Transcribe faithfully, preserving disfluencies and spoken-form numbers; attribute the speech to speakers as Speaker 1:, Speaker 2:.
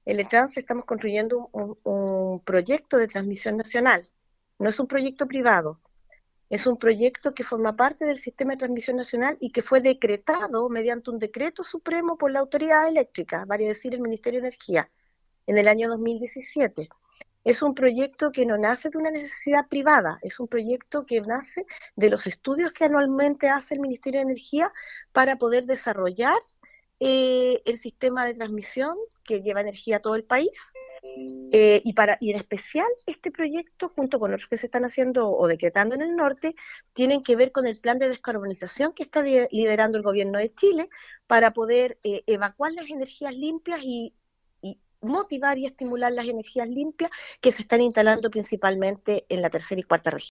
Speaker 1: En el Trance estamos construyendo un, un proyecto de transmisión nacional. No es un proyecto privado, es un proyecto que forma parte del sistema de transmisión nacional y que fue decretado mediante un decreto supremo por la autoridad eléctrica, vale decir el Ministerio de Energía, en el año dos mil diecisiete. Es un proyecto que no nace de una necesidad privada, es un proyecto que nace de los estudios que anualmente hace el Ministerio de Energía para poder desarrollar eh, el sistema de transmisión que lleva energía a todo el país. Eh, y, para, y en especial este proyecto, junto con otros que se están haciendo o decretando en el norte, tienen que ver con el plan de descarbonización que está de, liderando el gobierno de Chile para poder eh, evacuar las energías limpias y, y motivar y estimular las energías limpias que se están instalando principalmente en la tercera y cuarta región.